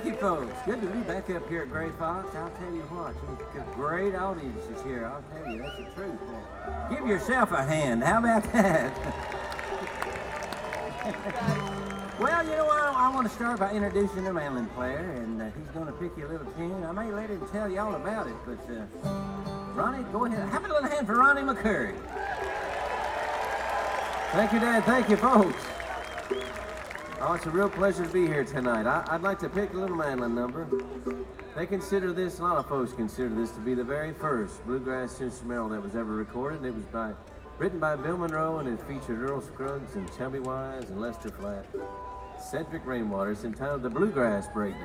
you, folks. Good to be back up here at Gray Fox. I'll tell you what, there's a great audience is here. I'll tell you, that's the truth. Give yourself a hand. How about that? Well, you know what? I want to start by introducing the mandolin player, and he's going to pick you a little tune. I may let him tell you all about it, but Ronnie, go ahead. Have a little hand for Ronnie McCurry. Thank you, Dad. Thank you, folks. Oh, it's a real pleasure to be here tonight. I'd like to pick a little mandolin number. They consider this, a lot of folks consider this to be the very first bluegrass instrumental that was ever recorded. It was written by Bill Monroe, and it featured Earl Scruggs and Chubby Wise and Lester Flatt. Cedric Rainwater. It's entitled The Bluegrass Breakdown.